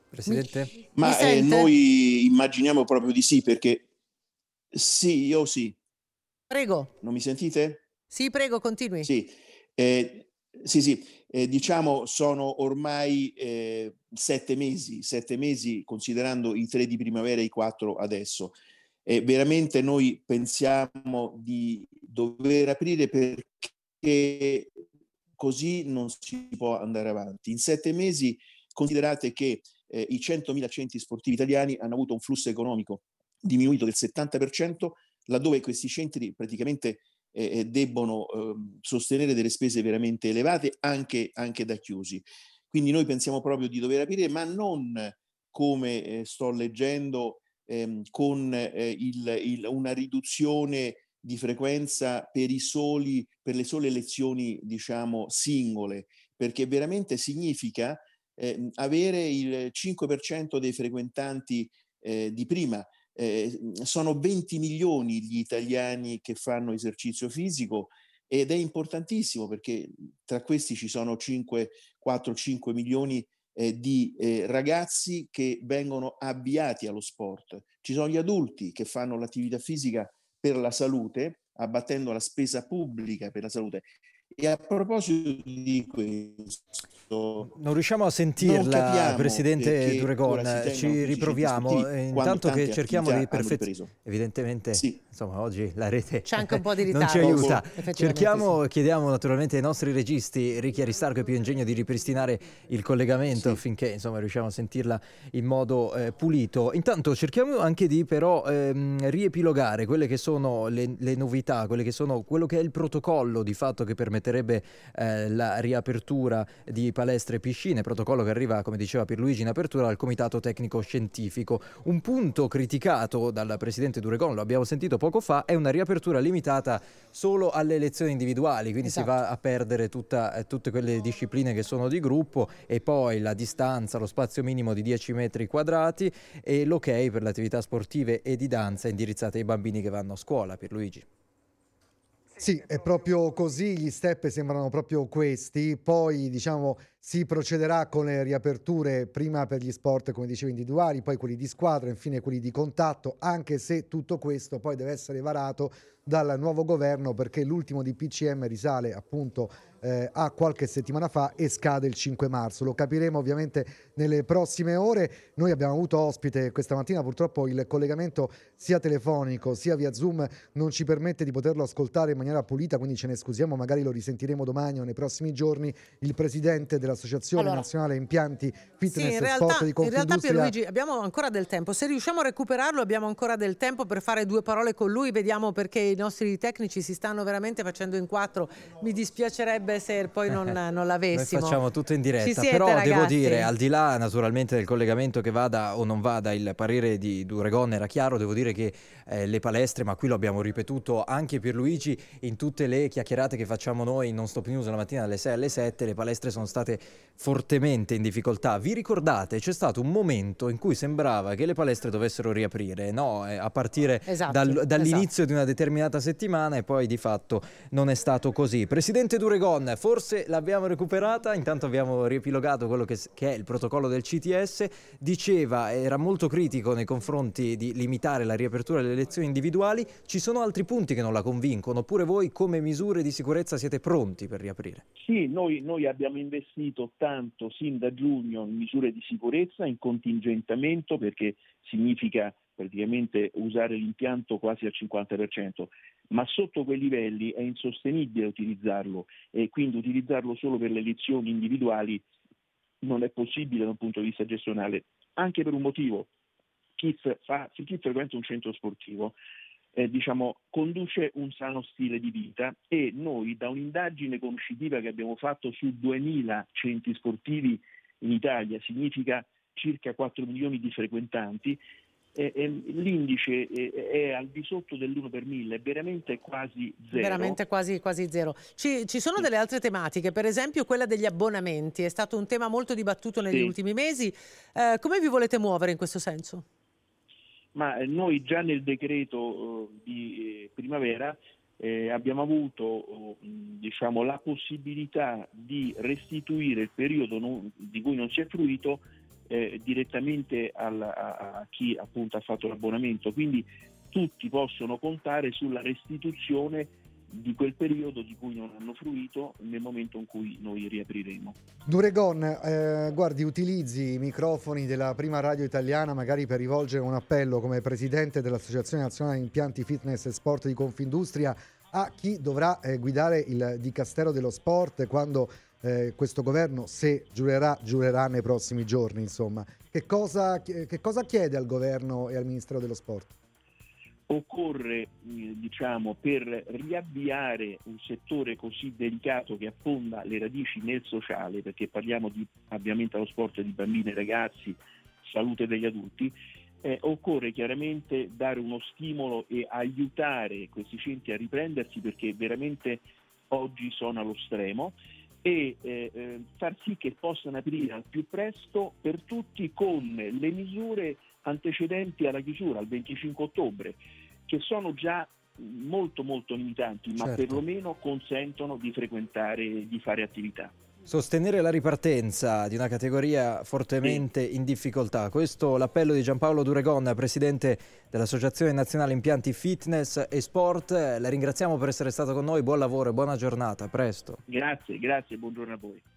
Presidente? Mi Ma sente? noi immaginiamo proprio di sì, perché sì, io sì. Prego. Non mi sentite? Sì, prego, continui. Sì. Ehm, sì, diciamo sono ormai, 7 mesi considerando i 3 di primavera e i 4 adesso. E veramente noi pensiamo di dover aprire perché così non si può andare avanti. In 7 mesi considerate che, i 100.000 centri sportivi italiani hanno avuto un flusso economico diminuito del 70%, laddove questi centri praticamente debbono sostenere delle spese veramente elevate anche da chiusi. Quindi noi pensiamo proprio di dover aprire, ma non come sto leggendo, con una riduzione di frequenza per le sole lezioni, diciamo, singole, perché veramente significa avere il 5% dei frequentanti di prima. Sono 20 milioni gli italiani che fanno esercizio fisico ed è importantissimo perché tra questi ci sono 4-5 milioni di ragazzi che vengono avviati allo sport. Ci sono gli adulti che fanno l'attività fisica per la salute, abbattendo la spesa pubblica per la salute. E a proposito di questo, Non riusciamo a non sentirla, capiamo Presidente perché ora si Duregon. tengano Ci chiusi i centri riproviamo. sportivi quando Intanto che tante cerchiamo di attività hanno ripreso. Evidentemente, Sì. insomma, oggi la rete C'è anche un po' di non ci ritardo, aiuta. effettivamente sì. Chiediamo naturalmente ai nostri registi, Ricchi Aristarco e Pio Ingegno, di ripristinare il collegamento Sì. affinché, insomma, riusciamo a sentirla in modo pulito. Intanto cerchiamo anche di però riepilogare quelle che sono le novità, quello che è il protocollo di fatto che permetterebbe la riapertura di palestre e piscine, protocollo che arriva, come diceva Pierluigi in apertura, dal Comitato Tecnico Scientifico. Un punto criticato dal Presidente Duregon, lo abbiamo sentito poco fa, è una riapertura limitata solo alle lezioni individuali, quindi si va a perdere tutte quelle discipline che sono di gruppo, e poi la distanza, lo spazio minimo di 10 metri quadrati e l'ok per le attività sportive e di danza indirizzate ai bambini che vanno a scuola. Pierluigi. Sì, è proprio così, gli step sembrano proprio questi, poi diciamo si procederà con le riaperture prima per gli sport, come dicevo, individuali, poi quelli di squadra, infine quelli di contatto, anche se tutto questo poi deve essere varato dal nuovo governo, perché l'ultimo di DPCM risale appunto a qualche settimana fa e scade il 5 marzo. Lo capiremo ovviamente nelle prossime ore. Noi abbiamo avuto ospite questa mattina, purtroppo il collegamento sia telefonico sia via Zoom non ci permette di poterlo ascoltare in maniera pulita, quindi ce ne scusiamo, magari lo risentiremo domani o nei prossimi giorni, il presidente dell'Associazione Nazionale Impianti Fitness e Sport di in realtà Confindustria. Pierluigi abbiamo ancora del tempo, se riusciamo a recuperarlo abbiamo ancora del tempo per fare due parole con lui, vediamo, perché i nostri tecnici si stanno veramente facendo in quattro, mi dispiacerebbe se poi non l'avessimo. Noi facciamo tutto in diretta, Ci siete, però ragazzi? devo dire, al di là naturalmente del collegamento che vada o non vada, il parere di Duregon era chiaro. Devo dire che le palestre, ma qui lo abbiamo ripetuto anche Pierluigi in tutte le chiacchierate che facciamo noi in Non Stop News la mattina dalle 6 alle 7, le palestre sono state fortemente in difficoltà. Vi ricordate? C'è stato un momento in cui sembrava che le palestre dovessero riaprire, no? A partire dall'inizio di una determinata settimana, e poi di fatto non è stato così. Presidente Duregon, forse l'abbiamo recuperata, intanto abbiamo riepilogato quello che è il protocollo del CTS. Diceva, era molto critico nei confronti di limitare la riapertura delle lezioni individuali. Ci sono altri punti che non la convincono, oppure voi come misure di sicurezza siete pronti per riaprire? Sì, noi abbiamo investito tanto sin da giugno in misure di sicurezza, in contingentamento, perché significa praticamente usare l'impianto quasi al 50%, ma sotto quei livelli è insostenibile utilizzarlo, e quindi utilizzarlo solo per le lezioni individuali non è possibile da un punto di vista gestionale, anche per un motivo. Chi frequenta un centro sportivo conduce un sano stile di vita, e noi, da un'indagine conoscitiva che abbiamo fatto su 2000 centri sportivi in Italia, significa circa 4 milioni di frequentanti, l'indice è al di sotto dell'1 per 1000, è veramente quasi zero. Veramente quasi zero. Ci sono delle altre tematiche, per esempio quella degli abbonamenti, è stato un tema molto dibattuto negli ultimi mesi. Come vi volete muovere in questo senso? Ma noi già nel decreto di primavera abbiamo avuto la possibilità di restituire il periodo di cui non si è fruito direttamente a chi appunto ha fatto l'abbonamento, quindi tutti possono contare sulla restituzione di quel periodo di cui non hanno fruito nel momento in cui noi riapriremo. Duregon, guardi, utilizzi i microfoni della prima radio italiana magari per rivolgere un appello come presidente dell'Associazione Nazionale Impianti Fitness e Sport di Confindustria a chi dovrà guidare il Dicastero dello Sport quando questo governo, se giurerà nei prossimi giorni, insomma. Che cosa chiede al governo e al Ministero dello Sport? Occorre, per riavviare un settore così delicato che affonda le radici nel sociale, perché parliamo di avviamento allo sport di bambini e ragazzi, salute degli adulti, occorre chiaramente dare uno stimolo e aiutare questi centri a riprendersi, perché veramente oggi sono allo stremo, e far sì che possano aprire al più presto per tutti con le misure antecedenti alla chiusura, al 25 ottobre, che sono già molto molto limitanti, ma certo, perlomeno consentono di frequentare, di fare attività. Sostenere la ripartenza di una categoria fortemente in difficoltà. Questo l'appello di Giampaolo Duregon, presidente dell'Associazione Nazionale Impianti Fitness e Sport. La ringraziamo per essere stato con noi, buon lavoro e buona giornata, a presto. Grazie, buongiorno a voi.